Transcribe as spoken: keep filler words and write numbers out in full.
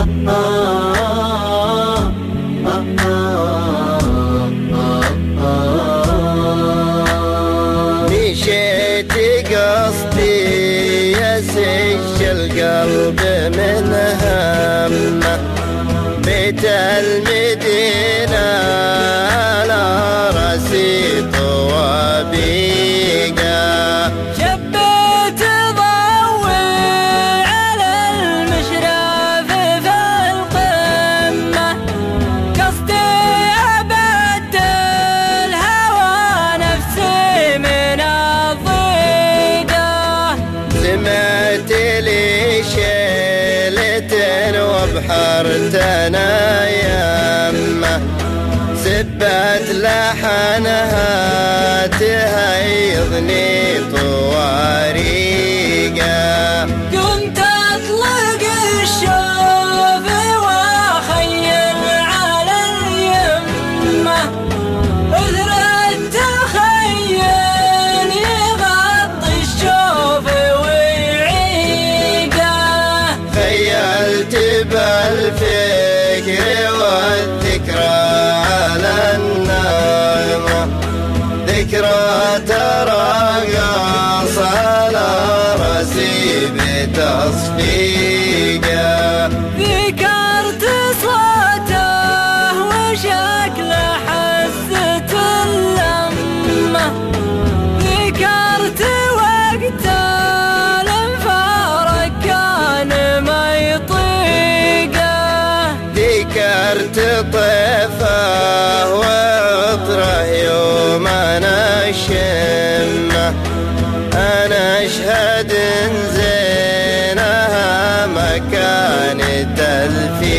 مشيت قصدي يسج القلب من همه، بيت المدينة على راسي طوابيقه. شبيت ضوي على المشرف في القمة، قصدي أبدل هوى نفسي من الضيقة. سمعت لي شيلة وبحرتنا يمه، سبت لحنها تهيضني طواريقه. كنت أطلق الشوف وأخيل على اليمة، أثر التخيل يغطي الشوف ويعيقه. خيلت بالفكر والذكرى على النغمة، ذكرى ترقص على راسي بتصفيقه. ذكرت صوته وشكل حزة اللمة، ذكرت وقت الانفارق كان ما يطيقه. ذكرت طيفه وعطره يوم انا شمه، انا اشهد ان زينها ما كانت الفي